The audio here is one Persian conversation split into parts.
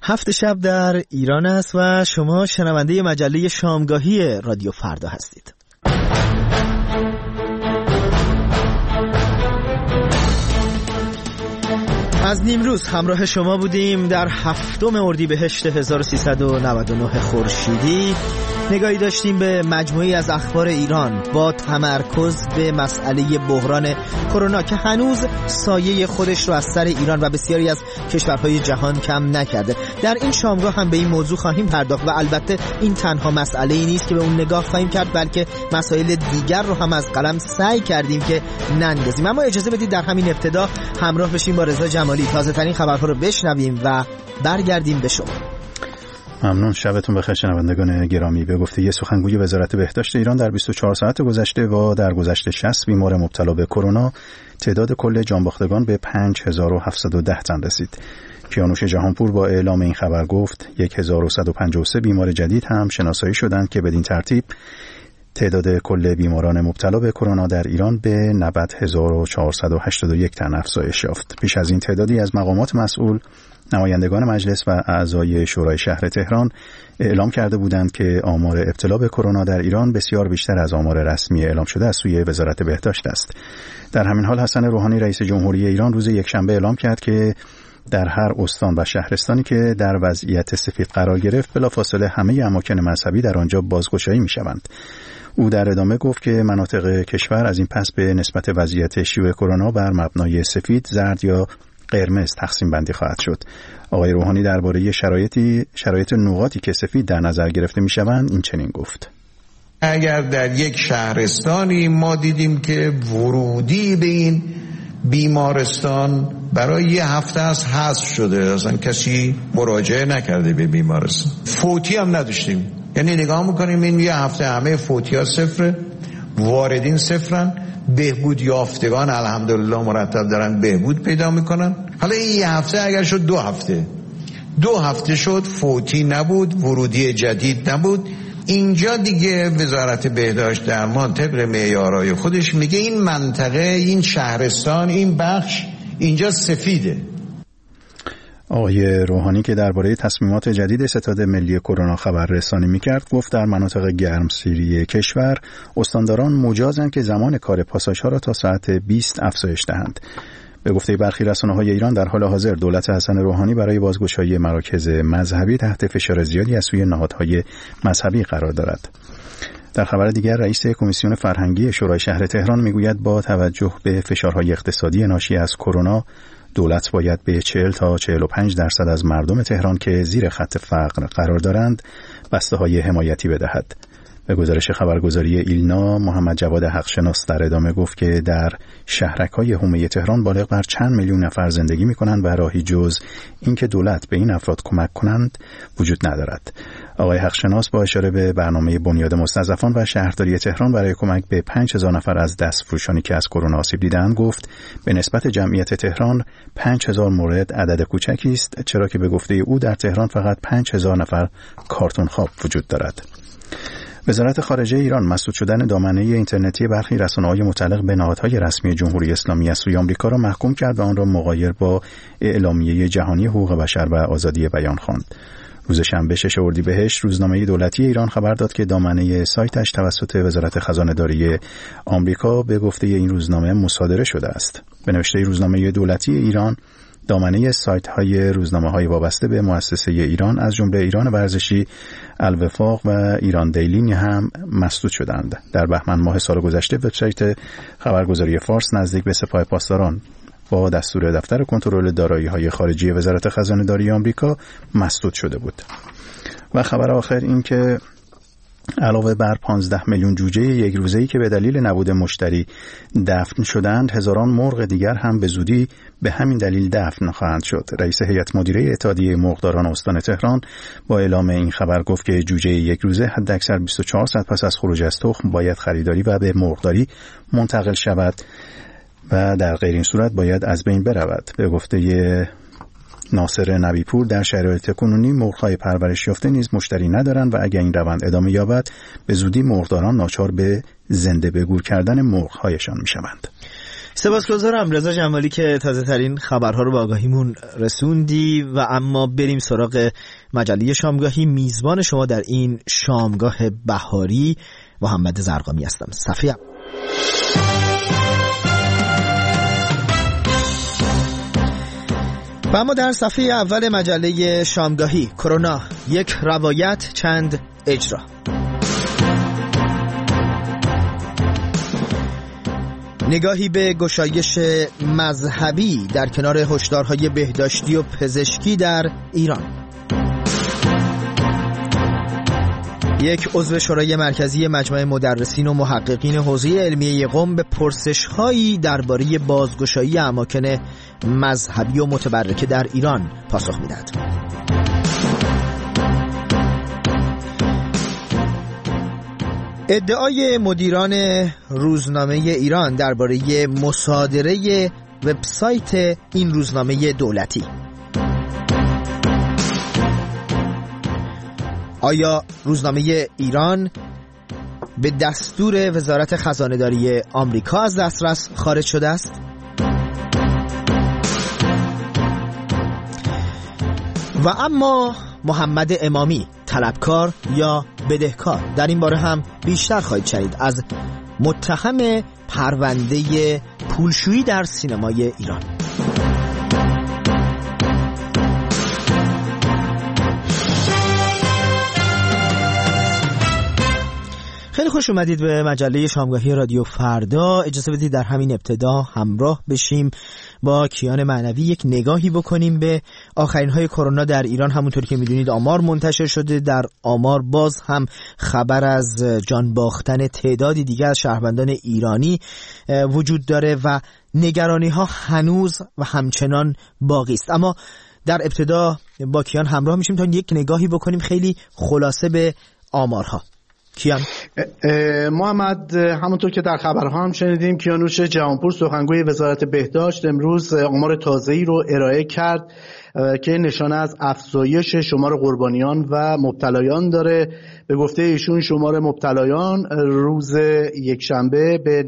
7 شب در ایران است و شما شنونده مجله شامگاهی رادیو فردا هستید. از نیمروز همراه شما بودیم. در 7 اردیبهشت 1399 خورشیدی نگاهی داشتیم به مجموعی از اخبار ایران با تمرکز به مسئله بحران کرونا که هنوز سایه خودش رو از سر ایران و بسیاری از کشورهای جهان کم نکرده. در این شامگاه هم به این موضوع خواهیم پرداخت و البته این تنها مسئله‌ای نیست که به اون نگاه خواهیم کرد، بلکه مسائل دیگر رو هم از قلم سعی کردیم که نندازیم. اما اجازه بدید در همین ابتدا همراه بشیم با رضا جمالی، تازه ترین خبرها رو بشنویم و برگردیم به شما. ممنون. شبتون بخیر شنوندگان گرامی. به گفته سخنگوی وزارت بهداشت ایران در 24 ساعت گذشته و در گذشته 60 بیمار مبتلا به کرونا، تعداد کل جانباختگان به 5710 تن رسید. کیانوش جهانپور با اعلام این خبر گفت 1153 بیمار جدید هم شناسایی شدند که بدین ترتیب تعداد کل بیماران مبتلا به کرونا در ایران به 90481 تن افزایش یافت. پیش از این تعدادی از مقامات مسئول، نمایندگان مجلس و اعضای شورای شهر تهران اعلام کرده بودند که آمار ابتلا به کرونا در ایران بسیار بیشتر از آمار رسمی اعلام شده از سوی وزارت بهداشت است. در همین حال حسن روحانی رئیس جمهوری ایران روز یکشنبه اعلام کرد که در هر استان و شهرستانی که در وضعیت سفید قرار گرفت بلافاصله همه اماکن مذهبی در آنجا بازگشایی می‌شوند. او در ادامه گفت که مناطق کشور از این پس به نسبت وضعیت شیوع کرونا بر مبنای سفید، زرد یا قرمز تقسیم بندی خواهد شد. آقای روحانی درباره شرایط نقاطی که سفید در نظر گرفته می‌شوند این چنین گفت: اگر در یک شهرستانی ما دیدیم که ورودی به این بیمارستان برای یه هفته است حذف شده، اصلا کسی مراجعه نکرده به بیمارستان، فوتی هم نداشتیم، یعنی نگاه میکنیم این یه هفته همه فوتی ها صفره، واردین صفرن، بهبود یافتگان الحمدلله مرتب دارن بهبود پیدا میکنن. حالا این یه هفته اگر شد 2 هفته شد، فوتی نبود، ورودی جدید نبود، اینجا دیگه وزارت بهداشت درمان طبق معیارهای خودش میگه این منطقه، این شهرستان، این بخش اینجا سفیده. آقای روحانی که درباره تصمیمات جدید ستاد ملی کرونا خبررسانی میکرد گفت در مناطق گرمسیری کشور استانداران مجازند که زمان کار پاساژها را تا ساعت 20 افزایش دهند. به گفته برخی رسانه‌های ایران در حال حاضر دولت حسن روحانی برای بازگشایی مراکز مذهبی تحت فشار زیادی از سوی نهادهای مذهبی قرار دارد. در خبر دیگر رئیس کمیسیون فرهنگی شورای شهر تهران میگوید با توجه به فشارهای اقتصادی ناشی از کرونا دولت باید به 40 تا 45% از مردم تهران که زیر خط فقر قرار دارند بسته‌های حمایتی بدهد. به گزارش خبرگزاری ایلنا، محمد جواد حقشناس در ادامه گفت که در شهرک‌های حومه تهران بالغ بر چند میلیون نفر زندگی می‌کنند و راهی جز اینکه دولت به این افراد کمک کنند وجود ندارد. آقای حقشناس با اشاره به برنامه بنیاد مستضعفان و شهرداری تهران برای کمک به 5000 نفر از دستفروشانی که از کرونا آسیب دیدند گفت به نسبت جمعیت تهران 5000 مورد عدد کوچکی است، چرا که به گفته او در تهران فقط 5000 نفر کارتون خواب وجود دارد. وزارت خارجه ایران مسدود شدن دامنه اینترنتی برخی رسانه‌های متعلق به نهادهای رسمی جمهوری اسلامی از سوی آمریکا را محکوم کرد و آن را مغایر با اعلامیه جهانی حقوق بشر و آزادی بیان خواند. روز شنبه 6 اردیبهشت روزنامه دولتی ایران خبر داد که دامنه سایتش توسط وزارت خزانه‌داری آمریکا به گفته این روزنامه مصادره شده است. به نوشته روزنامه دولتی ایران دامنه سایت‌های روزنامه‌های وابسته به مؤسسه ایران از جمله ایران ورزشی، الوفاق و ایران دیلی هم مسدود شدند. در بهمن ماه سال گذشته وبسایت خبرگزاری فارس نزدیک به سپاه پاسداران با دستور دفتر کنترل دارایی‌های خارجی وزارت خزانه‌داری آمریکا مسدود شده بود. و خبر آخر این که علاوه بر 15 میلیون جوجه یک روزه‌ای که به دلیل نبود مشتری دفن شدند، هزاران مرغ دیگر هم به زودی به همین دلیل دفن خواهند شد. رئیس هیئت مدیره اتحادیه مرغداران استان تهران با اعلام این خبر گفت که جوجه یک روزه حداکثر 24 ساعت پس از خروج از تخم باید خریداری و به مرغداری منتقل شود و در غیر این صورت باید از بین برود. به گفته ناصر نبیپور در شرایط کنونی مرغ‌های پرورش یافته نیز مشتری ندارند و اگر این روند ادامه یابد به زودی مرغداران ناچار به زنده به گور کردن مرغ‌هایشان می‌شوند. سپاسگزارم رضا جمالی که تازه ترین خبرها رو به آگاهیمون رسوندی. و اما بریم سراغ مجله شامگاهی. میزبان شما در این شامگاه بهاری محمد زرقامی هستم. صفیه. و اما در صفحه اول مجله شامگاهی، کرونا، یک روایت چند اجرا. نگاهی به گشایش مذهبی در کنار هشدارهای بهداشتی و پزشکی در ایران. یک عضو شورای مرکزی مجمع مدرسین و محققین حوزه علمیه قم به پرسش‌هایی درباره بازگشایی اماکن مذهبی و متبرکه در ایران پاسخ می‌دهد. ادعای مدیران روزنامه ایران درباره مصادره وبسایت این روزنامه دولتی. آیا روزنامه ایران به دستور وزارت خزانه‌داری آمریکا از دسترس خارج شده است؟ و اما محمد امامی، طلبکار یا بدهکار؟ در این باره هم بیشتر خواهید شنید از متهم پرونده پولشویی در سینمای ایران. خیلی خوش اومدید به مجله شامگاهی رادیو فردا. اجازه بدید در همین ابتدا همراه بشیم با کیان معنوی یک نگاهی بکنیم به آخرین های کرونا در ایران. همونطور که میدونید آمار منتشر شده. در آمار باز هم خبر از جان باختن تعدادی دیگر از شهروندان ایرانی وجود داره و نگرانی ها هنوز و همچنان باقی است. اما در ابتدا با کیان همراه میشیم تا یک نگاهی بکنیم خیلی خلاصه به آمارها. کیان؟ محمد، همونطور که در خبرها هم شنیدیم، کیانوش جهانپور سخنگوی وزارت بهداشت امروز آمار تازه‌ای رو ارائه کرد که نشانه از افزایش شمار قربانیان و مبتلایان داره. به گفته ایشون شمار مبتلایان روز یکشنبه به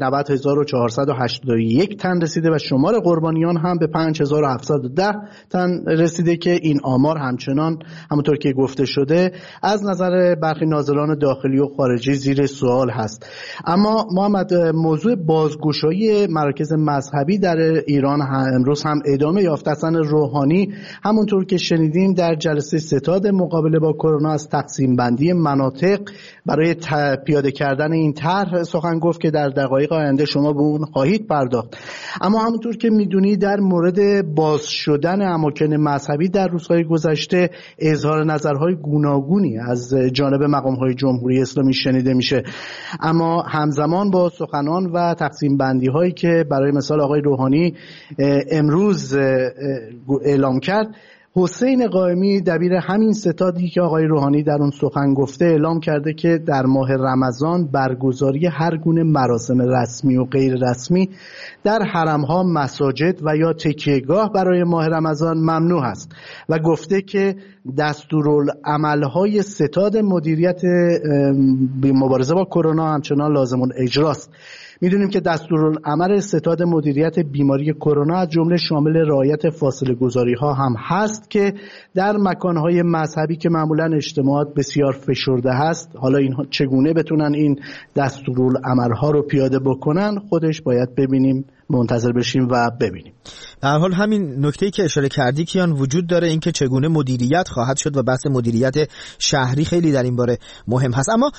90,481 تن رسیده و شمار قربانیان هم به 5,710 تن رسیده که این آمار همچنان همونطور که گفته شده از نظر برخی ناظران داخلی و خارجی زیر سوال هست. اما محمد، موضوع بازگشایی مراکز مذهبی در ایران امروز هم ادامه یافت. حسن روحانی همونطور که شنیدیم در جلسه ستاد مقابله با کرونا از تقسیم بندی مناطق برای پیاده کردن این طرح سخن گفت که در دقایق آینده شما به اون خواهید پرداخت. اما همونطور که میدونی در مورد باز شدن اماکن مذهبی در روزهای گذشته اظهار نظرهای گوناگونی از جانب مقام‌های جمهوری اسلامی شنیده میشه. اما همزمان با سخنان و تقسیم بندی هایی که برای مثال آقای روحانی امروز اعلام کرد، حسین قائمی دبیر همین ستادی که آقای روحانی در اون سخن گفته اعلام کرده که در ماه رمضان برگزاری هر گونه مراسم رسمی و غیر رسمی در حرم‌ها، مساجد و یا تکیهگاه برای ماه رمضان ممنوع است و گفته که دستورالعمل‌های ستاد مدیریت مبارزه با کرونا همچنان لازم الاجراست. میدونیم که دستورالعمل ستاد مدیریت بیماری کرونا از جمله شامل رعایت فاصله گذاری ها هم هست که در مکانهای مذهبی که معمولا اجتماعات بسیار فشرده هست، حالا اینها چگونه بتونن این دستورالعمل ها رو پیاده بکنن خودش باید ببینیم، منتظر بشیم و ببینیم. در حال همین نکته‌ای که اشاره کردی کیان وجود داره، اینکه چگونه مدیریت خواهد شد و بحث مدیریت شهری خیلی در این باره مهم هست. اما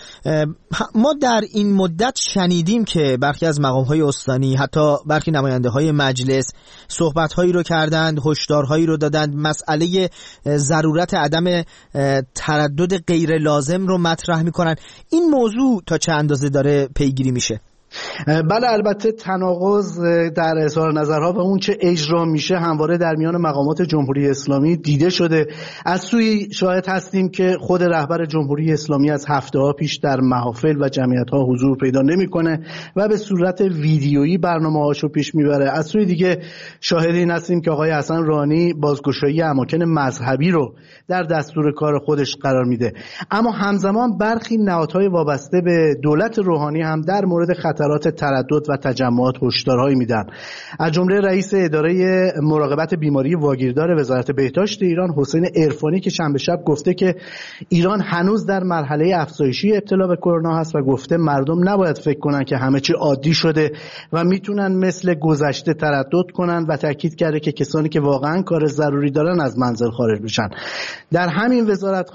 ما در این مدت شنیدیم که برخی از مقام‌های استانی، حتی برخی نماینده‌های مجلس صحبت‌هایی رو کردند، هشدارهایی رو دادند، مسئله ضرورت عدم تردد غیر لازم رو مطرح می‌کنند. این موضوع تا چه اندازه داره پیگیری میشه؟ بله، البته تناقض در اظهار نظرها و اون چه اجرا میشه همواره در میان مقامات جمهوری اسلامی دیده شده. از سوی شاهد هستیم که خود رهبر جمهوری اسلامی از هفته‌ها پیش در محافل و جمعیت‌ها حضور پیدا نمی‌کنه و به صورت ویدیویی برنامه‌هاشو پیش میبره. از سوی دیگه شاهدین هستیم که آقای حسن روحانی بازگشایی اماکن مذهبی رو در دستور کار خودش قرار میده. اما همزمان برخی نهادهای وابسته به دولت روحانی هم در مورد خطر خطرات تردد و تجمعات هشدارهایی میدن. از جمله رئیس اداره مراقبت بیماری واگیردار وزارت بهداشت ایران حسین عرفانی که شنبه شب گفته که ایران هنوز در مرحله افزایشی ابتلا به کرونا هست و گفته مردم نباید فکر کنن که همه چی عادی شده و میتونن مثل گذشته تردد کنن و تاکید کرده که کسانی که واقعا کار ضروری دارن از منزل خارج بشن. در همین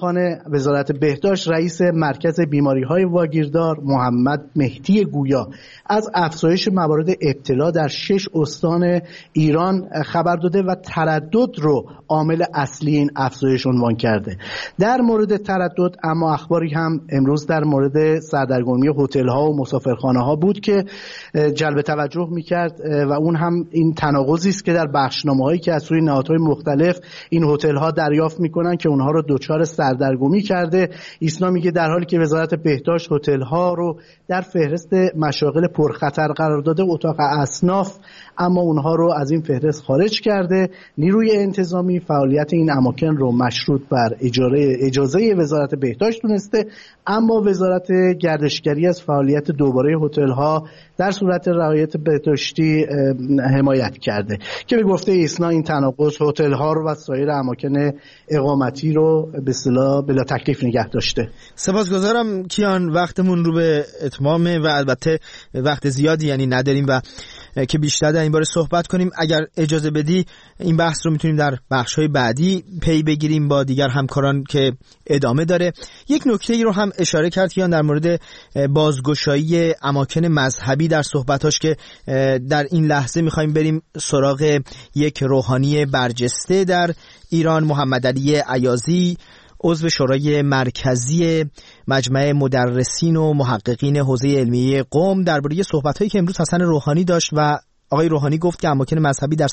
وزارت بهداشت رئیس مرکز بیماری‌های واگیردار محمد مهدی گویا از افزایش موارد ابتلا در 6 استان ایران خبر داده و تردد رو عامل اصلی این افزایش عنوان کرده. در مورد تردد اما اخباری هم امروز در مورد سردرگمی هتل‌ها و مسافرخانه‌ها بود که جلب توجه می‌کرد و اون هم این تناقضی است که در بخشنامه‌هایی که از سوی نهادهای مختلف این هتل‌ها دریافت می‌کنن که اونها رو دچار سردرگمی کرده. ایسنا میگه در حالی که وزارت بهداشت هتل‌ها رو در فهرست مشاغل پرخطر قرار داده، اتاق اصناف اما اونها رو از این فهرست خارج کرده. نیروی انتظامی فعالیت این اماکن رو مشروط بر اجازه وزارت بهداشت دونسته، اما وزارت گردشگری از فعالیت دوباره هتل‌ها در صورت رعایت بهداشتی حمایت کرده که به گفته ایسنا این تناقض هتل‌ها رو و سایر اماکن اقامتی رو به اصطلاح بلا تکلیف نگه داشته. سپاسگزارم کیان، وقتمون رو به اتمامه و البته وقت زیادی یعنی نداریم و که بیشتر در این باره صحبت کنیم. اگر اجازه بدی این بحث رو میتونیم در بخش‌های بعدی پی بگیریم با دیگر همکاران که ادامه داره. یک نکته رو هم اشاره کرد کیان در مورد بازگشایی اماکن مذهبی در صحبتاش که در این لحظه میخوایم بریم سراغ یک روحانی برجسته در ایران، محمد علی ایازی، عضو شورای مرکزی مجمع مدرسین و محققین حوزه علمیه قم، درباره صحبت‌هایی که امروز حسن روحانی داشت و آقای روحانی گفت که اماکن مذهبی در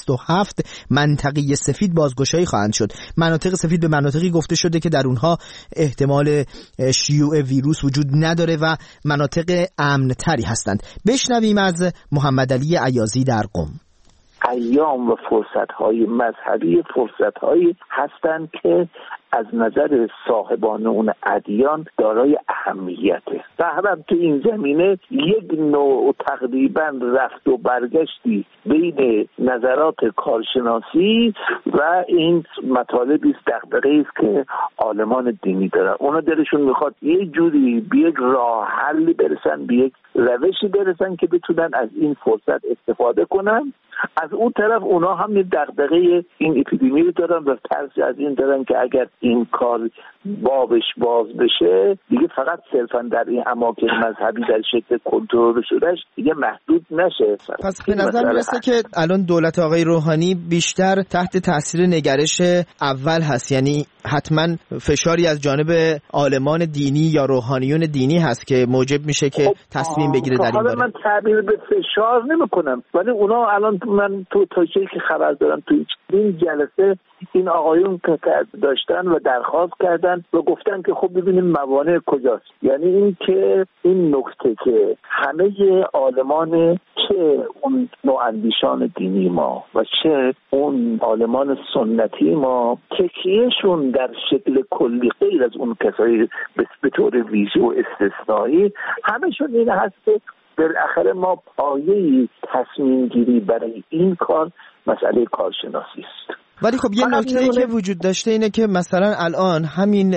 127 منطقه سفید بازگشایی خواهند شد. مناطق سفید به مناطقی گفته شده که در اونها احتمال شیوع ویروس وجود نداره و مناطق امن‌تری هستند. بشنویم از محمد علی ایازی در قم. ایام و فرصت‌های مذهبی فرصت‌هایی هستند که از نظر صاحبان اون ادیان دارای اهمیته و هم تو این زمینه یک نوع تقریبا رفت و برگشتی بین نظرات کارشناسی و این مطالبی است، دغدغه‌ای است که عالمان دینی دارن. اونا دلشون میخواد یه جوری به یک راه حلی برسن، به یک روشی برسن که بتونن از این فرصت استفاده کنن. از اون طرف اونا هم یه دغدغه این اپیدمی رو دارن و ترسی از این دارن که اگر این کار بابش باز بشه دیگه فقط صرفا در این اماکن مذهبی در شکل کنترل شدهش دیگه محدود نشه. پس به نظر میرسه که الان دولت آقای روحانی بیشتر تحت تاثیر نگرش اول هست، یعنی حتما فشاری از جانب عالمان دینی یا روحانیون دینی هست که موجب میشه که تصمیم بگیره در این باره. من تعبیر به فشار نمیکنم، ولی اونا الان من تو چیزی که خبر دارم تو این جلسه این آقایون که داشتن و درخواست کردن و گفتن که خب ببینیم موانع کجاست. یعنی این که این نکته که همه عالمان، چه اون نواندیشان دینی ما و چه اون عالمان سنتی ما، تکیهشون در شکل کلی غیر از اون کسایی به طور ویژه و استثنایی همشون این هست که بالاخره ما پایه‌ای تصمیم گیری برای این کار مسئله کارشناسی است. ولی خب یه نکته‌ای که وجود داشته اینه که مثلا الان همین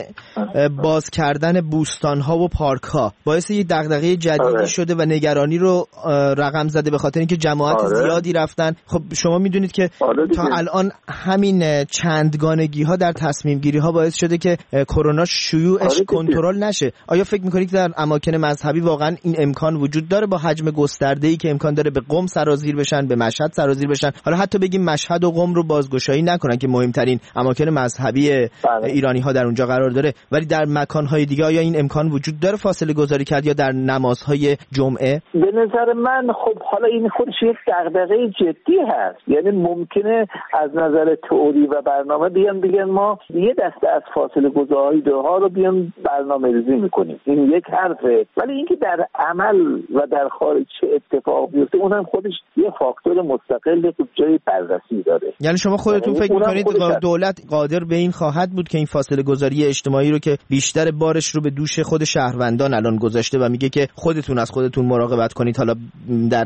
باز کردن بوستان‌ها و پارک‌ها باعث یه دغدغه جدیدی شده و نگرانی رو رقم زده به خاطر اینکه جماعت زیادی رفتن. خب شما میدونید که تا الان همین چندگانگی‌ها در تصمیم گیری‌ها باعث شده که کرونا شیوعش کنترل نشه. آیا فکر می‌کنید که در اماکن مذهبی واقعا این امکان وجود داره با حجم گسترده‌ای که امکان داره به قم سرازیر بشن، به مشهد سرازیر بشن؟ حالا حتی بگیم مشهد و قم رو بازگشایی نکنن که مهمترین اماکن مذهبی ایرانی ها در اونجا قرار داره، ولی در مکان‌های دیگه آیا این امکان وجود داره فاصله گذاری کرد یا در نمازهای جمعه؟ به نظر من خب حالا این خودش یک دغدغه جدی هست. یعنی ممکنه از نظر تئوری و برنامه بگن ما یه دسته از فاصله گذاری ها رو بیان برنامه‌ریزی می‌کنیم، این یک حرفه، ولی اینکه در عمل و در خارج چه اتفاق بیفته اونم خودش یه فاکتور مستقل جای بررسی داره. یعنی شما خودتون فکر می‌کنید دولت قادر به این خواهد بود که این فاصله گذاری اجتماعی رو که بیشتر بارش رو به دوش خود شهروندان الان گذاشته و میگه که خودتون از خودتون مراقبت کنید، حالا در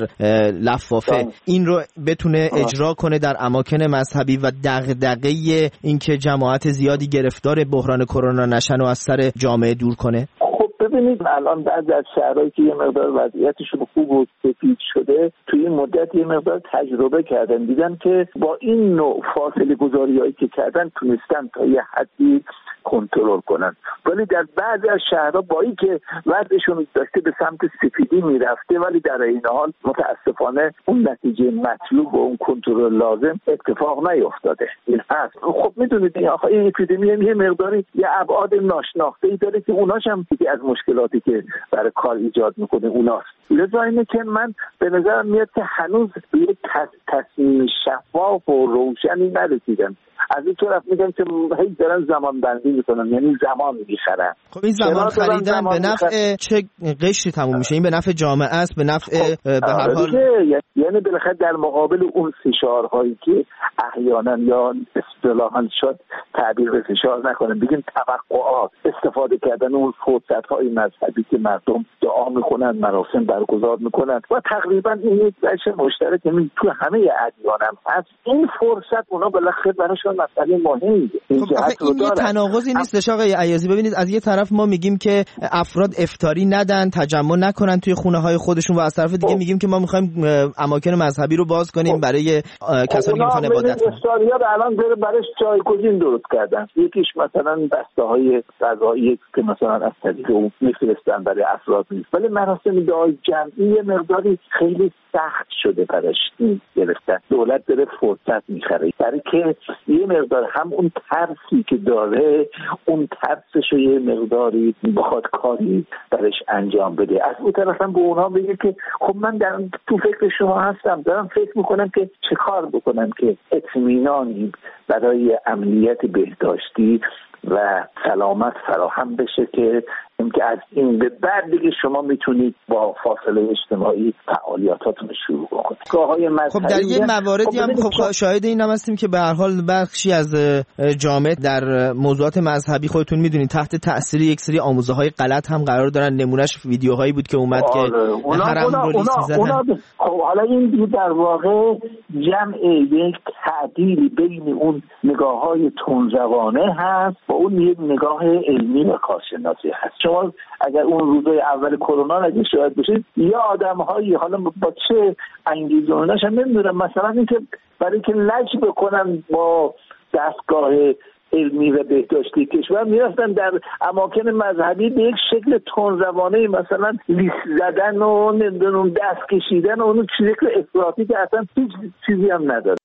لفافه این رو بتونه اجرا کنه در اماکن مذهبی و دغدغه این که جماعت زیادی گرفتار بحران کرونا نشن و از سر جامعه دور کنه؟ ببینید الان بعضی از شهرهایی که یه مقدار وضعیتشون خوب و سفید شده توی این مدت یه مقدار تجربه کردن، دیدن که با این نوع فاصله گذاری‌هایی که کردن تونستن تا یه حدی کنترل کنن. ولی در بعضی از شهرها با این که وضعشون داشته به سمت سفیدی میرفته ولی در این حال متاسفانه اون نتیجه مطلوب و اون کنترل لازم اتفاق نیفتاده. این هست. خب میدونید این اپیدمی یه مقداری یه ابعاد ناشناخته‌ای داره که اوناش هم یکی از مشکلاتی که برای کار ایجاد میکنه اوناست. لذا اینه که من به نظرم میاد که هنوز به یک تصمیم شفاف و روشنی نرسیدن. از این طرف میگن که هی دارن زمان بندی میکنن، یعنی زمان میخرن. خب این زمان خریدن به نفع چه قشری تموم میشه؟ این به نفع جامعه است، به نفع به هر حال یعنی بالاخره در مقابل اون فشارهایی که احیانا یا اصطلاحاً شد تعبیر به فشار نکنن، بگیم توقعات، استفاده کردن اون فرصت‌های مذهبی که مردم دعا میکنن، مراسم برگزار میکنن و تقریبا این یک بحث مشترک تو همه ادیان هم هست. این فرصت اونا بالاخره براشون مسئله مهمه. این یه تناقضی نیست آقای عیاضی؟ ببینید از یه طرف ما میگیم که افراد افطاری ندن، تجمع نکنن توی خونه‌های خودشون و از طرف دیگه میگیم که ما می‌خوایم اماکن مذهبی رو باز کنیم برای کسانی که می‌خوان عبادت کنن. افطاری‌ها الان داره برایش جایگزین درست کردن. یکیش مثلا بسته‌های غذایی که مثلا از طریق اون می‌فرستن برای افراد نیست، ولی مراسم دعای جمعی مقداری خیلی سخت شده براش گرفتن. دولت داره فرصت می‌خره برای که یه مقدار هم اون ترسی که داره اون ترسش رو یه مقداری بخواد کاری درش انجام بده. از اون طرف هم به اونها بگه که خب من تو فکر شما هستم، دارم فکر میکنم که چه کار بکنم که اطمینانی برای امنیت بهداشتی و سلامت فراهم بشه که از این به بعد دیگه شما میتونید با فاصله اجتماعی فعالیتاتون شروع کنید. خب در یه مواردی هم خب شاهد این هم هستیم که به هر حال بخشی از جامعه در موضوعات مذهبی خودتون میدونید تحت تاثیر یک سری آموزه‌های غلط هم قرار دارن. نمونهش ویدیوهایی بود که اومد که حرم رو لیست می‌زدن. خب حالا این در واقع جمع یک تعدیل بین اون نگاه‌های تندروانه هست با اون یک نگاه علمی و کارشناسی هست. شما اگر اون روزهای اول کرونا اگه شاهد بشید یا آدم‌هایی حالا با چه انگیزه اوناش هم نمیدونم مثلا اینکه برای که لج بکنن با دستگاه علمی و بهداشتی کشور میرفتن در اماکن مذهبی به یک شکل تندروانه مثلا لیست زدن و نمیدونم دست کشیدن و اون شکل افراطی که اصلا هیچ چیزی هم نداره.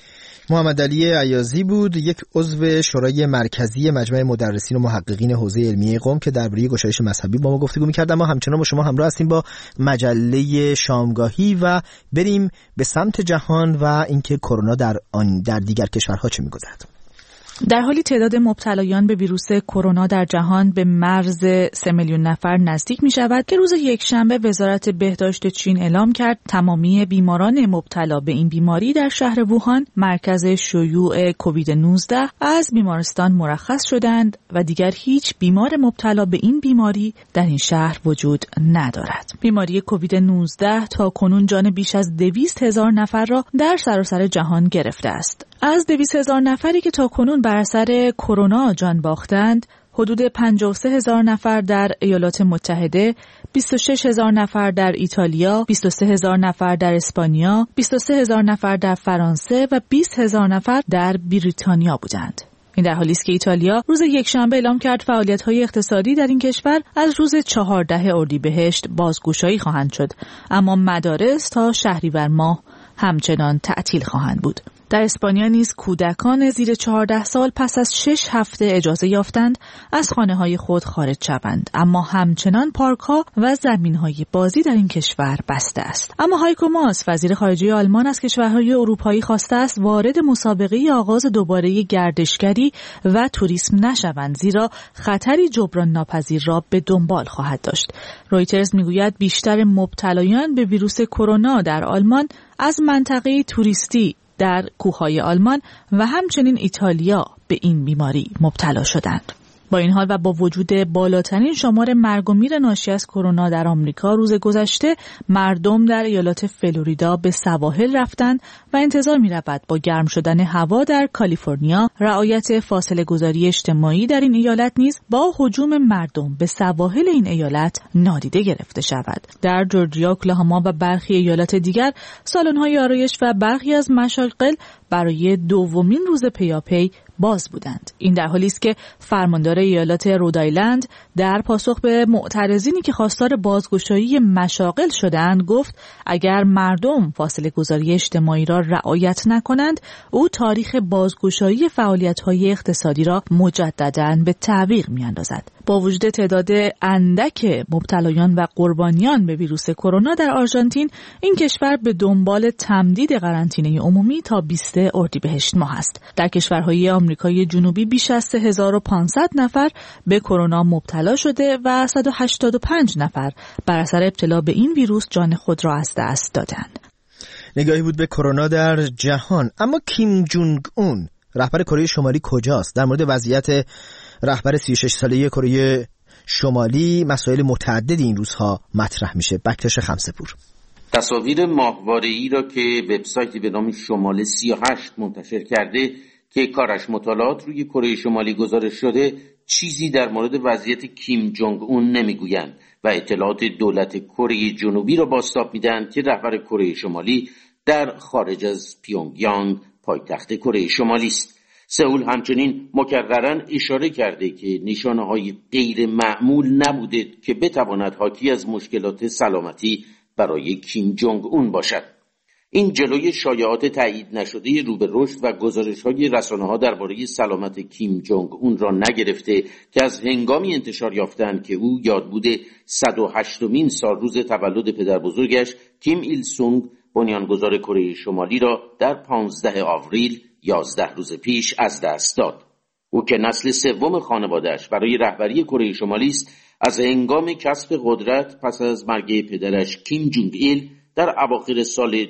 محمد علی عیاضی بود، یک عضو شورای مرکزی مجمع مدرسین و محققین حوزه علمیه قم که درباره گشایش مذهبی با ما گفتگو می‌کرد. ما همچنان با شما همراه هستیم با مجله شامگاهی و بریم به سمت جهان و اینکه کرونا در دیگر کشورها چه می‌گذرد. در حالی تعداد مبتلایان به ویروس کرونا در جهان به مرز 3 میلیون نفر نزدیک می شود که روز یکشنبه وزارت بهداشت چین اعلام کرد تمامی بیماران مبتلا به این بیماری در شهر ووهان مرکز شیوع کووید 19 از بیمارستان مرخص شدند و دیگر هیچ بیمار مبتلا به این بیماری در این شهر وجود ندارد. بیماری کووید 19 تا کنون جان بیش از 200,000 نفر را در سراسر جهان گرفته است. از 200,000 نفری که تا کنون بر اثر کرونا جان باختند، حدود 53,000 نفر در ایالات متحده، 26,000 نفر در ایتالیا، 23,000 نفر در اسپانیا، 23,000 نفر در فرانسه و 20,000 نفر در بریتانیا بودند. این در حالی است که ایتالیا روز یکشنبه اعلام کرد فعالیت‌های اقتصادی در این کشور از روز 14 اردیبهشت بازگشایی خواهند شد، اما مدارس تا شهریور ماه همچنان تعطیل خواهند بود. در اسپانیا نیز کودکان زیر 14 سال پس از 6 هفته اجازه یافتند از خانه‌های خود خارج شوند، اما همچنان پارک‌ها و زمین‌های بازی در این کشور بسته است. اما هایکو ماس وزیر خارجه آلمان از کشورهای اروپایی خواسته است وارد مسابقه آغاز دوباره گردشگری و توریسم نشوند، زیرا خطری جبران ناپذیر را به دنبال خواهد داشت. رویترز میگوید بیشتر مبتلایان به ویروس کرونا در آلمان از منطقه توریستی در کوههای آلمان و همچنین ایتالیا به این بیماری مبتلا شدند. با این حال و با وجود بالاترین شمار مرگ و میر ناشی از کرونا در آمریکا، روز گذشته مردم در ایالات فلوریدا به سواحل رفتند و انتظار می‌رود با گرم شدن هوا در کالیفرنیا رعایت فاصله گذاری اجتماعی در این ایالت نیز با هجوم مردم به سواحل این ایالت نادیده گرفته شود. در جورجیا، اوکلاهاما و برخی ایالات دیگر سالن‌های آرایش و برخی از مشاغل برای دومین روز پیاپی باز بودند. این در حالی است که فرماندار ایالات رودایلند در پاسخ به معترضینی که خواستار بازگشایی مشاغل شدند گفت اگر مردم فاصله گذاری اجتماعی را رعایت نکنند، او تاریخ بازگشایی فعالیت‌های اقتصادی را مجدداً به تعویق می‌اندازد. با وجود تعداد اندک مبتلایان و قربانیان به ویروس کرونا در آرژانتین، این کشور به دنبال تمدید قرنطینه عمومی تا 20 اردیبهشت ماه است. در کشورهای آمریکای جنوبی بیش از 3500 نفر به کرونا مبتلا شده و 185 نفر بر اثر ابتلا به این ویروس جان خود را از دست دادند. نگاهی بود به کرونا در جهان. اما کیم جونگ اون رهبر کره شمالی کجاست؟ در مورد وضعیت رهبر 36 ساله کره شمالی مسائل متعددی این روزها مطرح میشه. بکتاش خمسه‌پور. تصاویر ماهواره‌ای را که وبسایتی به نام شمال 38 منتشر کرده که کارش مطالعات روی کره شمالی گزارش شده چیزی در مورد وضعیت کیم جونگ اون نمیگویند و اطلاعات دولت کره جنوبی را بازتاب میدن که رهبر کره شمالی در خارج از پیونگیانگ پایتخت کره شمالی است. سئول همچنین مکرراً اشاره کرده که نشانه‌های غیر معمول نبوده که بتواند حاکی از مشکلات سلامتی برای کیم جونگ اون باشد. این جلوی شایعات تایید نشده رو به رشد و گزارش‌های رسانه‌ها درباره سلامت کیم جونگ اون را نگرفته که از هنگامی انتشار یافتند که او یادبود 108مین سالروز تولد پدر بزرگش کیم ایل سونگ بنیانگذار کره شمالی را در 15 آوریل 11 روز پیش از دست داد. او که نسل سوم خانواده‌اش برای رهبری کره شمالی است، از هنگام کسب قدرت پس از مرگ پدرش کیم جونگ ایل در اواخر سال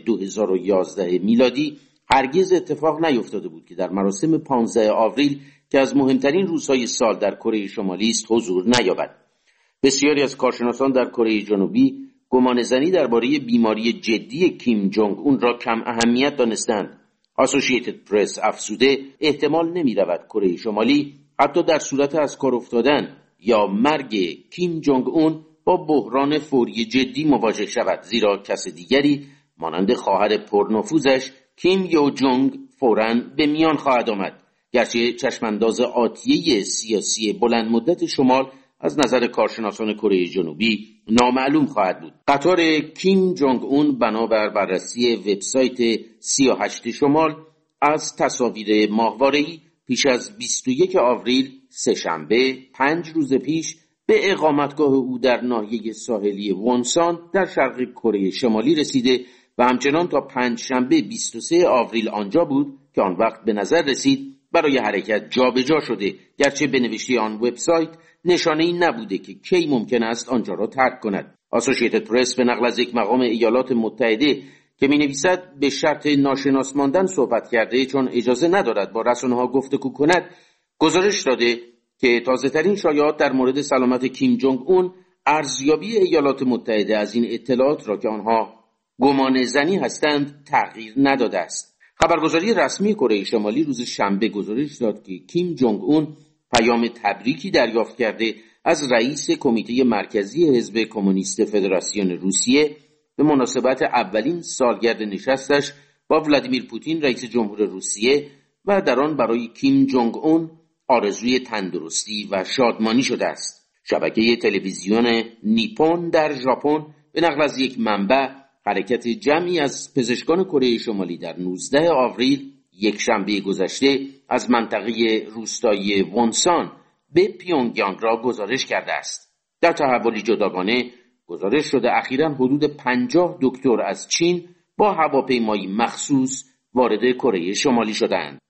2011 میلادی هرگز اتفاق نیفتاده بود که در مراسم 15 آوریل که از مهمترین روزهای سال در کره شمالی است حضور نیابد. بسیاری از کارشناسان در کره جنوبی گمانه‌زنی درباره بیماری جدی کیم جونگ اون را کم اهمیت دانستند. اسوسییتد پرس افزوده احتمال نمی‌رود کره شمالی حتی در صورت از کار افتادن یا مرگ کیم جونگ اون با بحران فوری جدی مواجه شود، زیرا کس دیگری مانند خواهر پرنفوذش کیم یو جونگ فوراً به میان خواهد آمد. گرچه چشمانداز آتیه سیاسی بلند مدت شمال از نظر کارشناسان کره جنوبی نامعلوم خواهد بود. قطار کیم جونگ اون بنابر بررسی وبسایت 38 شمال از تصاویر ماهواره‌ای پیش از 21 آوریل سه‌شنبه 5 روز پیش به اقامتگاه او در ناحیه ساحلی وونسان در شرق کره شمالی رسیده و همچنان تا پنجشنبه 23 آوریل آنجا بود که آن وقت به نظر رسید برای حرکت جابجا شده، گرچه به نوشته آن وبسایت نشانه‌ای نبوده که کی ممکن است آنجا را ترک کند. اسوسییتد پرس به نقل از یک مقام ایالات متحده که می‌نویسد به شرط ناشناس ماندن صحبت کرده چون اجازه ندارد با رسانه‌ها گفتگو کند، گزارش داده که تازه‌ترین شایعات در مورد سلامت کیم جونگ اون ارزیابی ایالات متحده از این اطلاعات را که آنها گمانه‌زنی هستند تغییر نداده است. خبرگزاری رسمی کره شمالی روز شنبه گزارش داد که کیم جونگ اون پیام تبریکی دریافت کرده از رئیس کمیته مرکزی حزب کمونیست فدراسیون روسیه به مناسبت اولین سالگرد نشستش با ولادیمیر پوتین رئیس جمهور روسیه و در آن برای کیم جونگ اون آرزوی تندرستی و شادمانی شده است. شبکه تلویزیون نیپون در ژاپن به نقل از یک منبع حرکت جمعی از پزشکان کره شمالی در 19 آوریل یک شنبه گذشته از منطقه روستایی وونسان به پیونگیانگ را گزارش کرده است. در تحولی جداگانه گزارش شده اخیراً حدود 50 دکتر از چین با هواپیمایی مخصوص وارد کره شمالی شدند.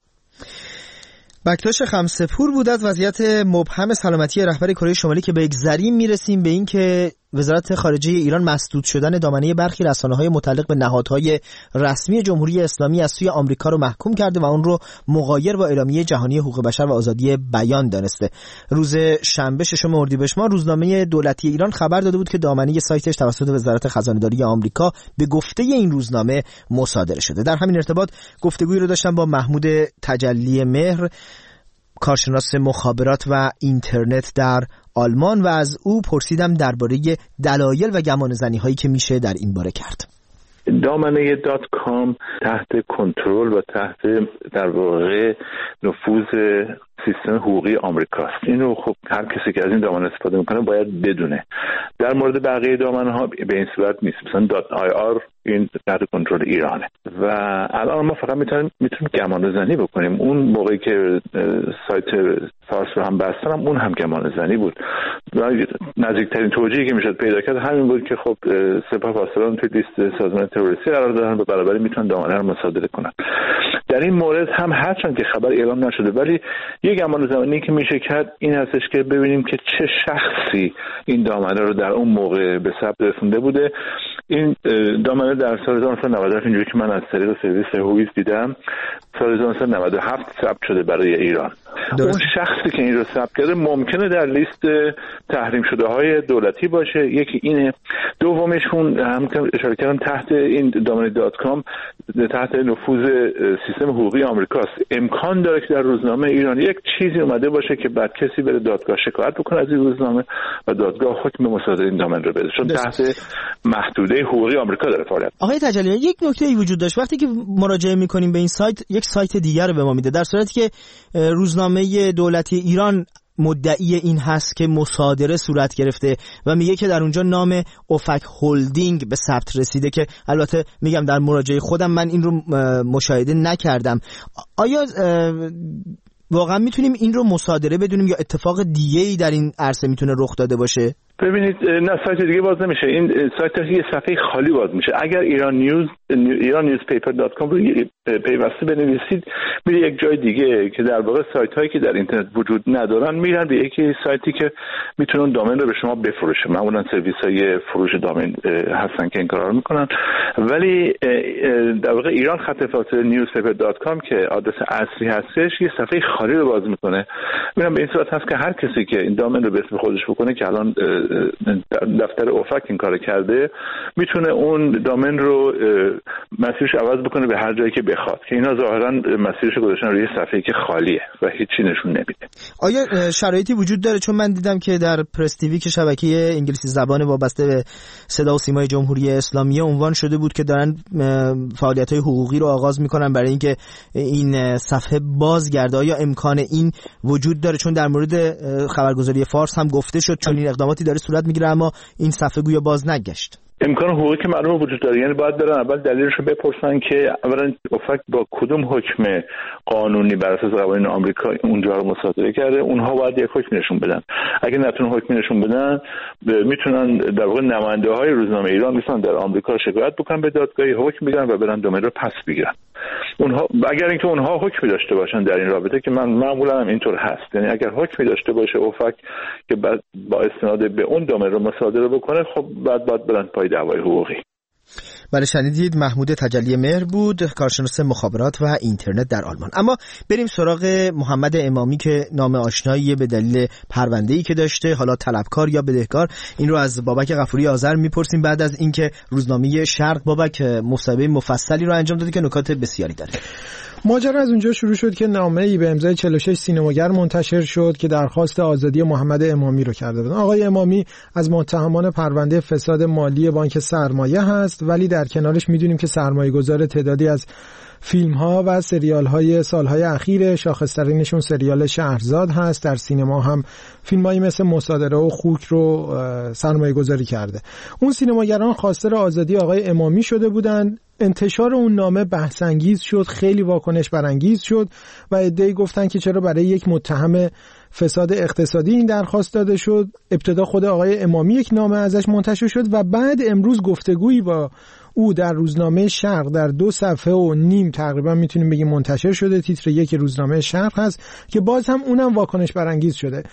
بکتاش خمسه‌پور بود از وضعیت مبهم سلامتی رهبر کره شمالی که بگذریم میرسیم به این که وزارت خارجه ایران مسدود شدن دامنه برخی رسانه‌های متعلق به نهادهای رسمی جمهوری اسلامی از سوی آمریکا رو محکوم کرده و اون رو مغایر با اعلامیه جهانی حقوق بشر و آزادی بیان دانسته. روز شنبه 6 اردیبهشت ماه روزنامه دولتی ایران خبر داده بود که دامنه سایتش توسط وزارت خزانه‌داری آمریکا به گفته این روزنامه مصادره شده. در همین ارتباط گفتگویی رو داشتم با محمود تجلی مهر، کارشناس مخابرات و اینترنت در آلمان، و از او پرسیدم درباره دلایل و گمانه‌زنی‌هایی که میشه در این باره کرد. دامنه .com تحت کنترل و تحت در واقع نفوذ سیستم حقوقی آمریکاست. اینو خب هر کسی که از این دامنه استفاده میکنه باید بدونه. در مورد بقیه دامنه ها به این صورت نیست. مثلا .ir این تحت کنترل ایرانه و الان ما فقط میتونیم گمانه‌زنی بکنیم. اون موقعی که سایت فارس رو هم بستن اون هم گمانه‌زنی بود و نزدیکترین توجیهی که میشد پیدا کرد همین بود که خب سپاهپاسداران توی لیست سازمان تروریستی قرار دارن و بنابراین میتونن دامنه رو مصادره کنن. در این مورد هم هرچند که خبر اعلام نشده ولی یه گمانه‌زنی که میشه کرد این هستش که ببینیم که چه شخصی این دامنه رو در اون موقع به ثبت رسونده بوده. این دامنه در سال 1997 اینجوری که من از طریق سرویس هویز دیدم سال 1997 ثبت شده برای ایران. اون شخصی که این رو ثبت کرده ممکنه در لیست تحریم شده های دولتی باشه. یکی اینه. دومیشون هم که اشاره کردم تحت این دامنه .com تحت نفوذ سیستم حقوقی آمریکاست. امکان داره که در روزنامه ایران یک چیزی اومده باشه که بعد کسی بره دادگاه شکایت بکنه از این روزنامه و دادگاه حکم مصادره این دامنه رو بده، چون تحت محدوده حقوقی آمریکا داره فعالیت. آقای تجلی، یک نکته‌ای وجود داشت وقتی که مراجعه می‌کنیم به این سایت، یک سایت دیگر رو به ما میده، در صورتی که روزنامه دولتی ایران مدعی این هست که مصادره صورت گرفته و میگه که در اونجا نام اوفک هولدینگ به ثبت رسیده، که البته میگم در مراجعه خودم من این رو مشاهده نکردم. آیا واقعا میتونیم این رو مصادره بدونیم یا اتفاق دیگه‌ای در این عرصه میتونه رخ داده باشه؟ ببینید نه، سایت دیگه باز نمیشه. این سایت یه صفحه خالی باز میشه. اگر irannewspaper.com رو پیوسته بنویسید میره یک جای دیگه که در واقع سایت هایی که در اینترنت وجود ندارن میرن به یکی سایتی که میتونن دامین رو به شما بفروشه. معمولا سرویس های فروش دامین هستن که این کارا رو میکنن، ولی در واقع ایران خط فاصله newspaper.com که آدرس اصلی هستش یه صفحه خالی رو باز میکنه. میرم به این صورت هست که هر کسی که این دامین رو به اسم خودش بکنه که الان دفتر اوفک این کار کرده میتونه اون دامن رو مسیرش عوض بکنه به هر جایی که بخواد، که اینا ظاهرا مسیرش رو گذاشتن روی صفحه‌ای که خالیه و هیچی نشون نمیده. آیا شرایطی وجود داره؟ چون من دیدم که در پرس تیوی که شبکه انگلیسی زبان وابسته به صدا و سیمای جمهوری اسلامی عنوان شده بود که دارن فعالیت‌های حقوقی رو آغاز میکنن برای اینکه این صفحه بازگرده. آیا امکان این وجود داره؟ چون در مورد خبرگزاری فارس هم گفته شد چون این اقداماتی داره صورت میگیره اما این صفحه گویا باز نگشت. امکان حقوقی که معلومه وجود داره، یعنی باید برن اول دلیلش رو بپرسن که اولا اوفک با کدوم حکم قانونی بر اساس قوانین آمریکا اونجا رو مصادره کرده. اونها باید یک حکم نشون بدن. اگه نتونن حکم نشون بدن میتونن در واقع نماینده های روزنامه ایران میتونن در آمریکا شکایت بکنن به دادگاهی، حکم بگیرن و برن دامن رو پس بگیرن. اونها اگر اینکه اونها حکمی داشته باشن در این رابطه، که من معمولا هم اینطور هست، یعنی اگر حکمی داشته باشه اوفک که با استناد به اون دامن رو مصادره بکنه، خب بعد برن پای دعوای حقوقی. بله، شنیدید محمود تجلی مهر بود، کارشناس مخابرات و اینترنت در آلمان. اما بریم سراغ محمد امامی که نام آشناییه به دلیل پرونده‌ای که داشته، حالا طلبکار یا بدهکار. این رو از بابک غفوری آذر میپرسیم بعد از اینکه روزنامه شرق بابک مصاحبه مفصلی رو انجام داده که نکات بسیاری داره. ماجرا از اونجا شروع شد که نامه‌ای به امضای 46 سینماگر منتشر شد که درخواست آزادی محمد امامی رو کرده بودن. آقای امامی از متهمان پرونده فساد مالی بانک سرمایه هست، ولی در کنارش میدونیم که سرمایه‌گذار تعدادی از فیلم‌ها و سریال‌های سال‌های اخیر، شاخص‌ترینشون سریال شهرزاد هست. در سینما هم فیلم‌هایی مثل مصادره و خوک رو سرمایه‌گذاری کرده. اون سینماگران خواستار آزادی آقای امامی شده بودند. انتشار اون نامه بحث انگیز شد، خیلی واکنش برانگیز شد و عده‌ای گفتن که چرا برای یک متهم فساد اقتصادی این درخواست داده شد. ابتدا خود آقای امامی یک نامه ازش منتشر شد و بعد امروز گفتگویی با او در روزنامه شرق در 2.5 صفحه تقریبا میتونیم بگیم منتشر شده. تیتر یک روزنامه شرق هست که باز هم اونم واکنش برانگیز شده.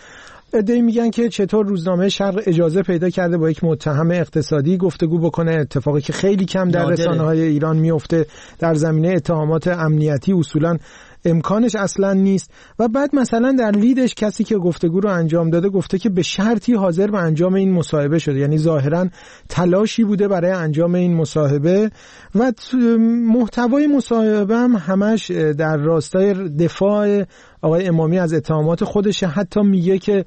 عده‌ای میگن که چطور روزنامه شرق اجازه پیدا کرده با یک متهم اقتصادی گفتگو بکنه، اتفاقی که خیلی کم در رسانه‌های ایران میفته. در زمینه اتهامات امنیتی اصولاً امکانش اصلا نیست. و بعد مثلا در لیدش کسی که گفتگو رو انجام داده گفته که به شرطی حاضر به انجام این مصاحبه شده، یعنی ظاهرا تلاشی بوده برای انجام این مصاحبه. و محتوای مصاحبه هم همش در راستای دفاع آقای امامی از اتهامات خودشه. حتی میگه که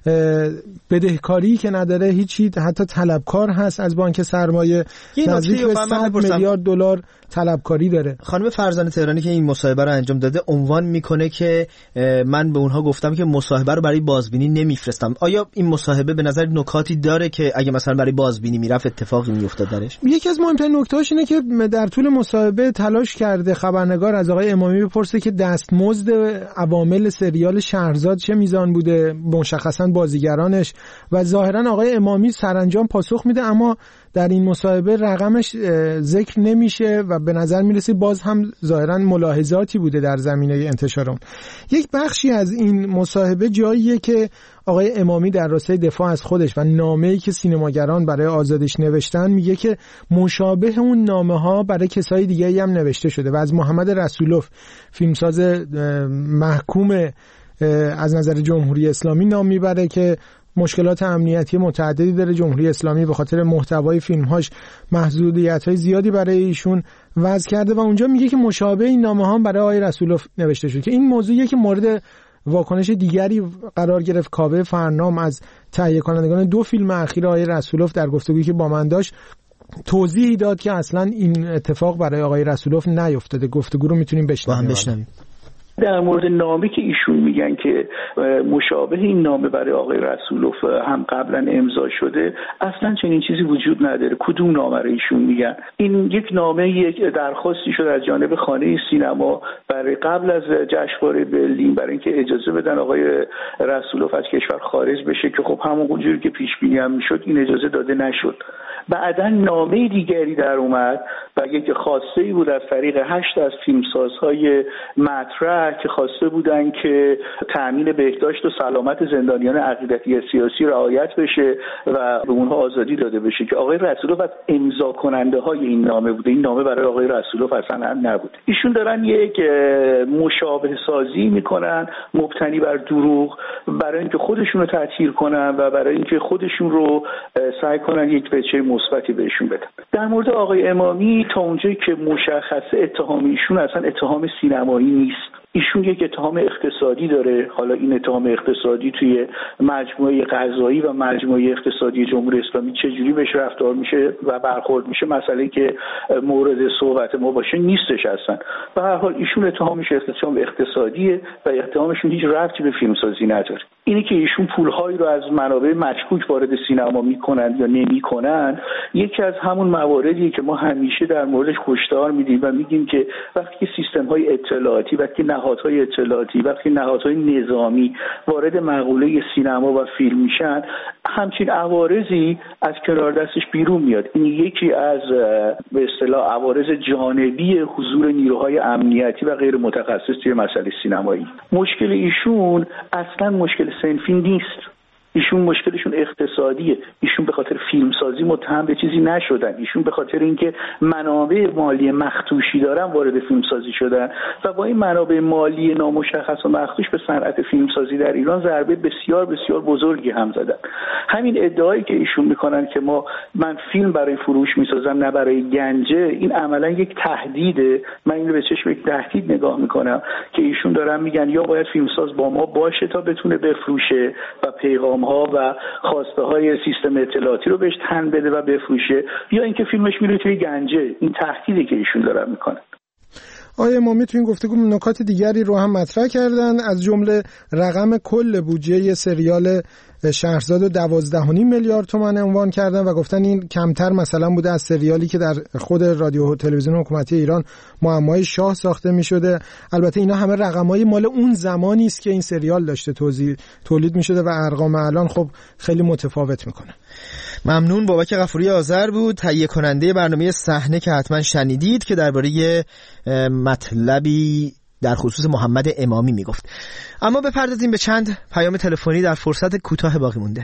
بدهکاری که نداره هیچی، حتی طلبکار هست از بانک سرمایه، نزدیک به 100 میلیارد دلار طلبکاری داره. خانم فرزانه تهرانی که این مصاحبه رو انجام داده عنوان میکنه که من به اونها گفتم که مصاحبه رو برای بازبینی نمیفرستم. آیا این مصاحبه به نظر نکاتی داره که اگه مثلا برای بازبینی میرفت اتفاقی میافتاد درش؟ یکی از مهمترین نکته‌هاش اینه که در طول مصاحبه تلاش کرده خبرنگار از آقای امامی بپرسه که دستمزد عوامل سریال شهرزاد چه میزان بوده، مشخصاً بازیگرانش، و ظاهراً آقای امامی سرانجام پاسخ میده، اما در این مصاحبه رقمش ذکر نمیشه و به نظر میرسه باز هم ظاهراً ملاحظاتی بوده در زمینه انتشار اون. یک بخشی از این مصاحبه جاییه که آقای امامی در راستای دفاع از خودش و نامه‌ای که سینماگران برای آزادش نوشتن میگه که مشابه اون نامه‌ها برای کسای دیگه‌ای هم نوشته شده و از محمد رسولوف فیلمساز محکوم از نظر جمهوری اسلامی نام میبره که مشکلات امنیتی متعددی داره. جمهوری اسلامی به خاطر محتوای فیلمهاش محدودیت‌های زیادی برای ایشون وضع کرده و اونجا میگه که مشابه این نامه‌ها برای آقای رسولوف نوشته شده، که این موضوعیه که مورد واکنش دیگری قرار گرفت. کاوه فرنام از تهیه کنندگان 2 فیلم اخیر آقای رسولوف در گفتگویی که با من داشت توضیحی داد که اصلا این اتفاق برای آقای رسولوف نیفتاده. گفتگو رو میتونیم بشنویم. در مورد نامه که ایشون میگن که مشابه این نامه برای آقای رسولوف هم قبلا امضا شده، اصلا چنین چیزی وجود نداره. کدوم نامه رو ایشون میگن؟ این یک نامه، یک درخواستی شد از جانب خانه سینما برای قبل از جشنواره برلین برای اینکه اجازه بدن آقای رسولوف از کشور خارج بشه، که خب همونجوری که پیش بینی هم میشد این اجازه داده نشد. بعداً نامه دیگری در اومد و یک خواسته‌ای بود از طریق 8 از فیلمسازهای مطرح که خواسته بودن که تأمین بهداشت و سلامت زندانیان عقیدتی سیاسی رعایت بشه و به اونها آزادی داده بشه، که آقای رسولوف از امضا کننده های این نامه بوده. این نامه برای آقای رسولوف اصلا نبود. ایشون دارن یک مشابه سازی میکنن مبتنی بر دروغ برای اینکه خودشون رو تطهیر کنن و برای اینکه خودشون رو سعی کنن یک وجه مثبتی بهشون بدن. در مورد آقای امامی تا اونجایی که مشخصه اتهام ایشون اصلا اتهام سینمایی نیست. ایشون یک اتهام اقتصادی داره. حالا این اتهام اقتصادی توی مجموعه قضایی و مجموعه اقتصادی جمهوری اسلامی چجوری بهش رفتار میشه و برخورد میشه مسئله که مورد صحبت ما باشه نیستش اصلا. به هر حال ایشون اتهامش اتهام اقتصادیه و اتهامشون هیچ ربطی به فیلمسازی نداره. اینی که ایشون پولهایی رو از منابع مشکوک وارد سینما میکنن یا نمیکنن یکی از همون مواردیه که ما همیشه در موردش هشدار میدیم و میگیم که وقتی سیستم‌های اطلاعاتی، وقتی نهادهای اطلاعاتی، وقتی نهادهای نظامی وارد مقوله سینما و فیلم میشن، همچین عوارضی از کنار دستش بیرون میاد. این یکی از به اصطلاح عوارض جانبی حضور نیروهای امنیتی و غیر متخصص توی مسئله سینمایی. مشکل ایشون اصلا مشکل صنفی نیست. ایشون مشکلشون اقتصادیه. ایشون به خاطر فیلمسازی متهم به چیزی نشدن. ایشون به خاطر اینکه منابع مالی مخدوشی دارن وارد فیلمسازی شدن و با این منابع مالی نامشخص و مخدوش به صنعت فیلمسازی در ایران ضربه بسیار بسیار بزرگی هم زدن. همین ادعایی که ایشون میکنن که من فیلم برای فروش میسازم نه برای گنجه، این عملا یک تهدیده. من اینو به چشم یک تهدید نگاه میکنم که ایشون دارن میگن یا باید فیلمساز با ما باشه تا بتونه بفروشه و پیغام ها و خواسته های سیستم اطلاعاتی رو بهش تن بده و بفروشه، یا اینکه فیلمش میره توی گنجه. این تهدیدی که ایشون دارن میکنن. آقای امامی تو این گفتگو نکات دیگری رو هم مطرح کردن، از جمله رقم کل بودجه سریال شهرزاد رو 12.5 میلیارد تومان عنوان کردن و گفتن این کمتر مثلا بوده از سریالی که در خود رادیو و تلویزیون حکومتی ایران معمای شاه ساخته می شده. البته اینا همه رقمای مال اون زمانی است که این سریال داشته تولید می شده و ارقام الان خب خیلی متفاوت میکنه. ممنون. بابک غفوری آذر بود، تهیه کننده برنامه صحنه که حتما شنیدید که درباره مطلبی در خصوص محمد امامی میگفت. اما بپردازیم به چند پیام تلفنی در فرصت کوتاه باقی مونده.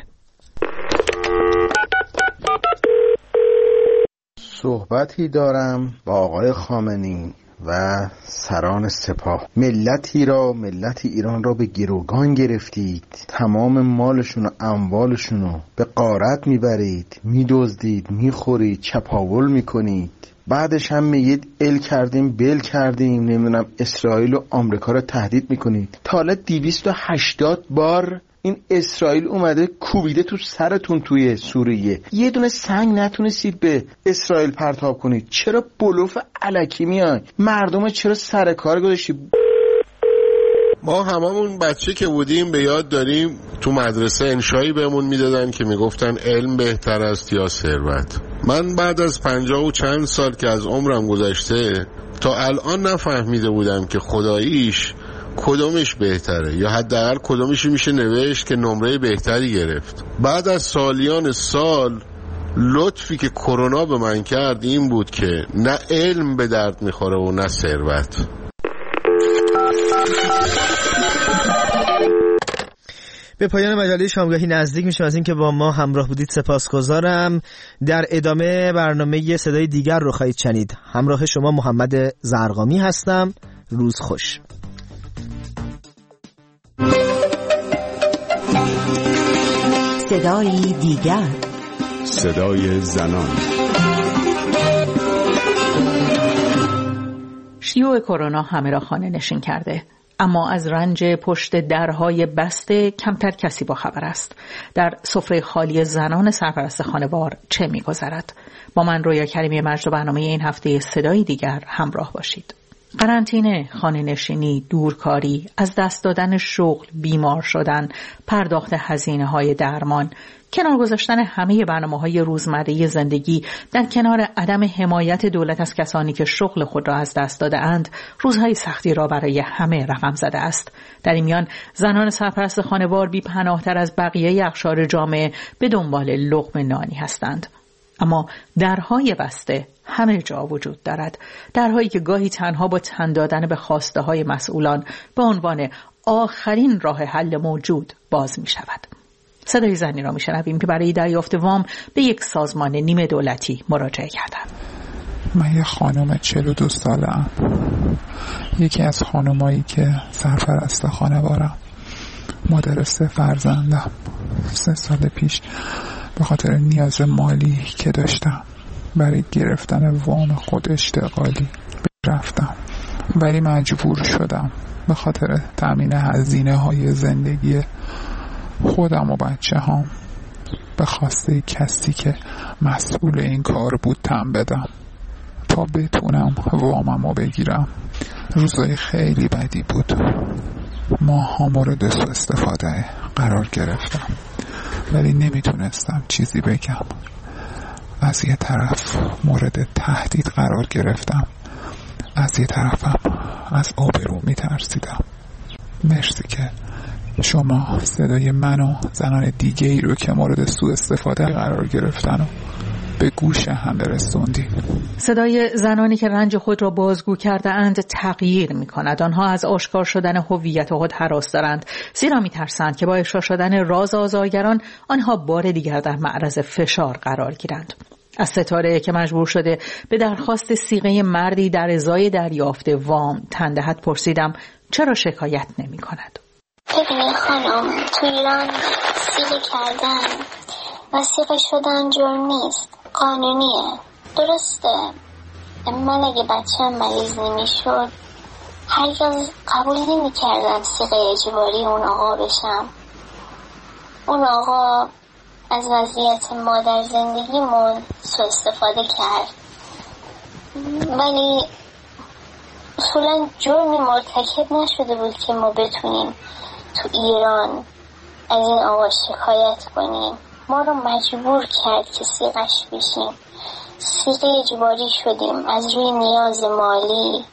صحبتی دارم با آقای خامنه‌ای و سران سپاه. ملت ایران را به گروگان گرفتید، تمام مالشون و اموالشون رو به غارت میبرید، میدزدید، میخورید، چپاول میکنید. بعدش هم میگید ال کردیم بل کردیم، نمیدونم اسرائیل و آمریکا رو تهدید میکنید. تا حالا 280 بار این اسرائیل اومده کوبیده تو سرتون توی سوریه، یه دونه سنگ نتونستید به اسرائیل پرتاب کنید. چرا بلوف الکی میای؟ مردم چرا سر کار گذاشتی؟ ما هممون بچه که بودیم به یاد داریم تو مدرسه انشایی بهمون میدادن که میگفتن علم بهتر است یا ثروت. من بعد از 50 و چند سال که از عمرم گذشته تا الان نفهمیده بودم که خداییش کدومش بهتره، یا حداقل کدومش میشه نوشت که نمره بهتری گرفت. بعد از سالیان سال لطفی که کرونا به من کرد این بود که نه علم به درد میخوره و نه ثروت. به پایان مجله شامگاهی نزدیک میشم. از اینکه با ما همراه بودید سپاسگزارم. در ادامه برنامه صدای دیگر رو خواهید شنید. همراه شما محمد زرقامی هستم. روز خوش. صدای دیگر، صدای زنان. شیوع کرونا همه را خانه نشین کرده، اما از رنج پشت درهای بسته کمتر کسی با خبر است. در سفره خالی زنان سرپرست خانوار چه می‌گذرد؟ با من رویا کریمی مجد و برنامه این هفته صدای دیگر همراه باشید. قرنطینه، خانه نشینی، دورکاری، از دست دادن شغل، بیمار شدن، پرداخت هزینه‌های درمان، کنار گذاشتن همه برنامه‌های روزمره زندگی در کنار عدم حمایت دولت از کسانی که شغل خود را از دست داده اند، روزهای سختی را برای همه رقم زده است. در این میان زنان سرپرست خانوار بی پناهتر از بقیه اقشار جامعه به دنبال لقمه نانی هستند. اما درهای بسته همه جا وجود دارد، درهایی که گاهی تنها با تن دادن به خواسته های مسئولان به عنوان آخرین راه حل موجود باز می شود. صدای زنی را می شنویم که برای دریافت وام به یک سازمان نیمه دولتی مراجعه کردند. من یه خانم 42 ساله‌ام، یکی از خانمایی که سرپرست خانوارم، مادر 3 فرزندم. 3 سال پیش به خاطر نیاز مالی که داشتم برای گرفتن وام خود اشتغالی رفتم، ولی مجبور شدم به خاطر تامین هزینه های زندگی خودم و بچه هام به خواسته کسی که مسئول این کار بود تن بدم تا بتونم وامم رو بگیرم. روزای خیلی بدی بود، ماها مورد سوء استفاده قرار گرفتم، ولی نمیتونستم چیزی بگم. از یه طرف مورد تهدید قرار گرفتم، از یه طرفم از آبرو میترسیدم. مرسی که شما صدای من و زنان دیگه ای رو که مورد سوء استفاده قرار گرفتن و به گوش هم برسوندی. صدای زنانی که رنج خود را بازگو کرده اند تغییر می کند. آنها از آشکار شدن هویت خود هراس دارند، زیرا می ترسند که با افشا شدن راز آزارگران آنها بار دیگر در معرض فشار قرار گیرند. از ستاره که مجبور شده به درخواست صیغه مردی در ازای دریافت وام تن دهد پرسیدم چرا شکایت نمی کند. ببینید خانم، تو ایران صیغه کردن و صیغه شدن جرم نیست، قانونیه. درسته من اگه بچه‌م مریض نمیشد هرگز قبول نمی‌کردم صیغه اجباری اون آقا بشم. اون آقا از وضعیت ما در زندگیمون سوء استفاده کرد، ولی اصولا جرمی مرتکب نشده بود که ما بتونیم تو ایران از این آقا شکایت کنیم. ما رو مجبور کرد که صیغش بشیم، صیغه اجباری شدیم از روی نیاز مالی.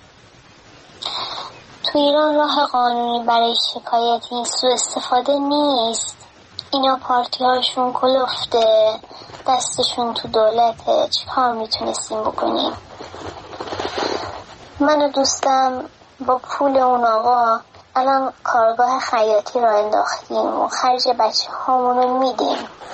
تو ایران راه قانونی برای شکایت این سوء استفاده نیست. اینا پارتی هاشون کلفته، دستشون تو دولته، چی کار میتونستیم بکنیم؟ من و دوستم با پول اون آقا الان کارگاه خیاطی را انداختیم و خرج بچه هامونو میدیم.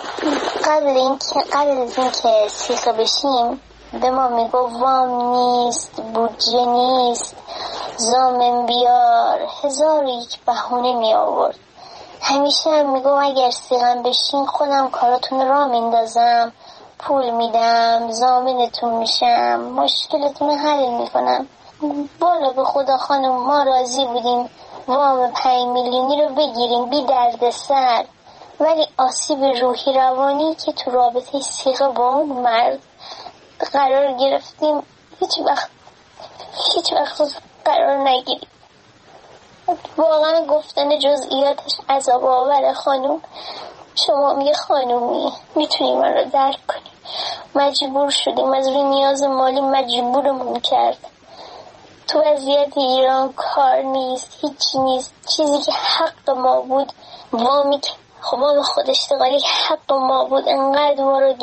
قبل از این که سیخه بشیم به ما میگو وام نیست، بودجه نیست، زامن بیار، 1001 بهونه می آورد. همیشه هم میگو اگر سیغم بشین خودم کاراتون را میندازم، پول میدم، زامنتون میشم، مشکلتون حل میکنم. بالا به خدا خانم ما راضی بودیم وام 5 میلیونی رو بگیریم بی درد سر، ولی آسیب روحی روانی که تو رابطه سیغه با اون مرد قرار گرفتیم هیچ وقت قرار نگیریم. واقعا گفتن جزئیاتش عذاب آوره خانم. شما میگه خانومی میتونی من رو درک کنی. مجبور شدیم، از روی نیاز مالی مجبورمون کرد. تو وضعیت ایران کار نیست، هیچی نیست. چیزی که حق ما بود وامی که خب ما به خود اشتغالی حق ما بود انقدر ما رو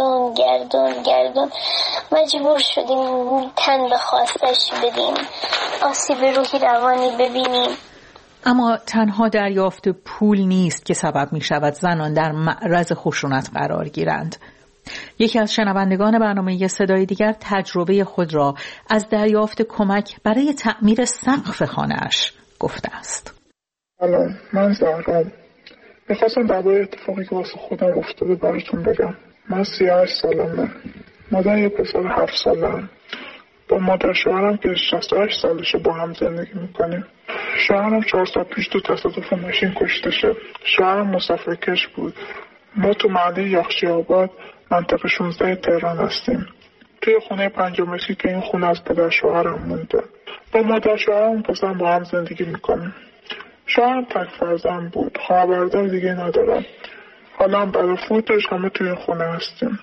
گردون مجبور شدیم تن به خواستش بدیم، آسیب روحی روانی ببینیم. اما تنها دریافت پول نیست که سبب می شود زنان در معرض خشونت قرار گیرند. یکی از شنوندگان برنامه صدای دیگر تجربه خود را از دریافت کمک برای تعمیر سقف خانه‌اش گفته است. سلام، من زهرام. میخواستم درباره اتفاقی که واسه خودم افتاده براتون بگم. من 38 سالمه. مادر یه پسر 7 سالم. با مادر شوهرم که 68 سالشه با هم زندگی میکنیم. شوهرم 4 سال پیش تو تصادف ماشین کشته شد. شوهرم مسافرکش بود. ما تو محله یاخچی آباد منطقه 16 تهران هستیم. توی خونه 5 متری که این خونه از پدر شوهرم مونده. با مادر شوهرم پسرم با هم زندگی میکنیم. شوهرم تک فرزند بود. خواهر برادر دیگه ندارم. حالا هم برای فوتش همه توی این خونه هستیم.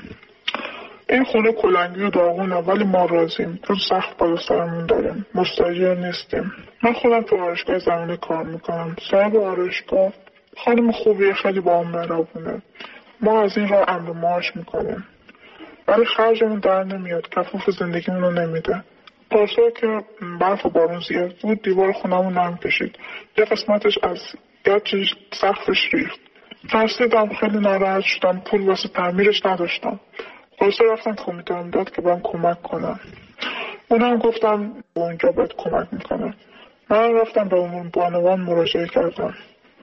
این خونه کلنگی و داغونه ولی ما راضیم. چون سخت بالا سرمون داریم. مستاجر نیستیم. من خودم تو آرایشگاه زمینه کار میکنم. صاحب آرایشگاه خانم خوبیه، خیلی با هم مهربونه. ما از این راه امر معاش میکنیم ولی خرجمون در نمیاد، کفاف زندگیمون رو نمیده. پارسال که برف و بارون زیاد بود دیوار خونمون نم کشید. یه قسمتش از گچش سقفش ریخت. ترسیدم، خیلی ناراحت شدم. پول واسه تعمیرش نداشتم. خلاصه رفتم کمیته امداد که بهم کمک کنم. اونم گفتم اونجا باید کمک میکنم. من رفتم به اون بانوان مراجعه کردم.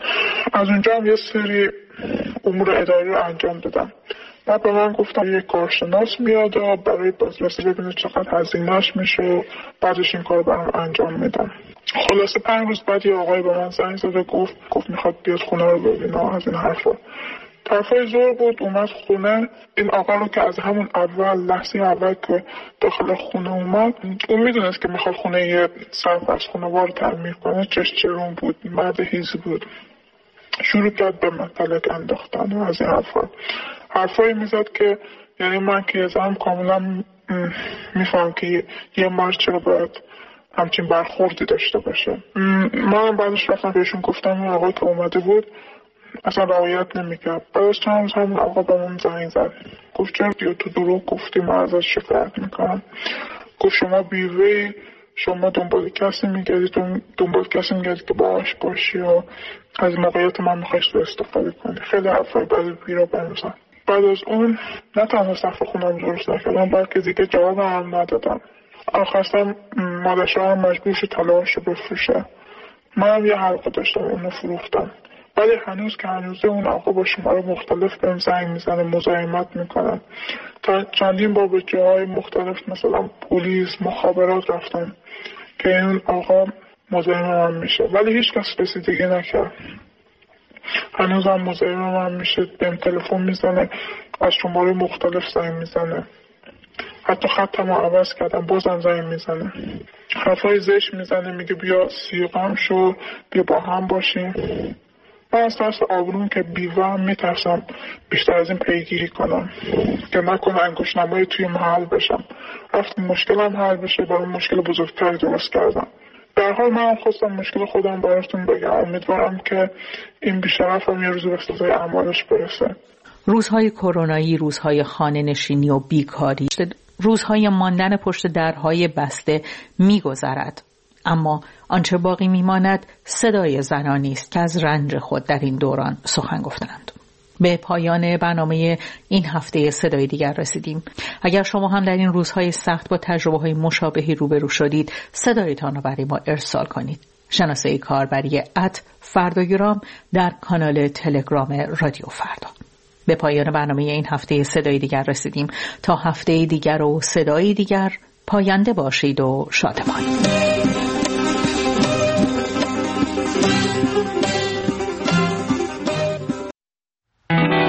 از اونجا هم یه سری امور اداری رو انجام دادم. بعد به من گفتم یه کارشناس میاد و برای بازرسی ببینه چقدر هزینه‌اش میشه و بعدش این کار برام انجام میدم. خلاصه 5 روز بعد یه آقای به من زنگ زد و گفت میخواد بیاد خونه رو ببینه. از این حرفا طرفای زور بود. اومد خونه. این آقا رو که از همون لحظه اول که داخل خونه اومد اون میدونست که میخواد خونه یه سرپرست خانوار تعمیر کنه. چشچرون بود، مرد هیزی بود. شروع کرد به مطلق انداختن و از این حرفایی میزد که یعنی من که ازم کاملا میفهم که یه مرد چرا باید همچین برخوردی داشته باشه. من بعدش رفتم بهشون گفتم اون آقا که اومده بود اصلا رعایت نمیکرد. بعدش چند روز همون آقا به من زنگ زد. گفت چرا تو دروغ گفتی، من ازش شکایت میکنم. گفت شما بیوه‌ای، شما دنبال کسی میگردی که باهاش باشی و از موقعیت من میخوای استفاده کنی. خیلی حرفای بعد بیرا بنزن. بعد از اون نه تنها سقف خونم درست نکردم بلکه دیگه جواب هم ندادم. آخرش مادر شوهرم مجبور شد طلاهاشو بفروشه. منم یه حلقه داشتم اونو فروختم. ولی هنوز که هنوزه اون آقا با شماره مختلف بهم زنگ میزنه، مزاحمت میکنه. تا چندین بار به جاهای مختلف مثلا پلیس، مخابرات رفتم که این آقا مزاحم من میشه ولی هیچ کس رسیدگی نکرد. هنوز هم مزاحم من میشه، بهم تلفن میزنه، از شماره مختلف زنگ میزنه. حتی خطم رو عوض کردم بازم زنگ میزنه. حرفای زشت میزنه، میگه بیا سیغم شو، بیا با هم باشیم. من از ترس آبروم که بیوهم میترسم بیشتر از این پیگیری کنم که نکنه انگشت‌نمایی توی محل بشم. رفتم مشکلم حل بشه، برای مشکل بزرگتری درست کردم. در حال من خواستم مشکل خودم براتون بگم. امیدوارم که این بیشرفم یه روز به سزای اعمالش برسه. روزهای کرونایی، روزهای خانه نشینی و بیکاری، روزهای ماندن پشت درهای بسته میگذرد. اما آنچه باقی میماند صدای زنانی است که از رنج خود در این دوران سخن گفتند. به پایان برنامه این هفته صدای دیگر رسیدیم. اگر شما هم در این روزهای سخت با تجربه‌های مشابهی روبرو شدید، صدایتان را برای ما ارسال کنید. شناسه کاربری @فرداگرام در کانال تلگرام رادیو فردا. به پایان برنامه این هفته صدای دیگر رسیدیم. تا هفته دیگر و صدای دیگر، پاینده باشید و شادمان.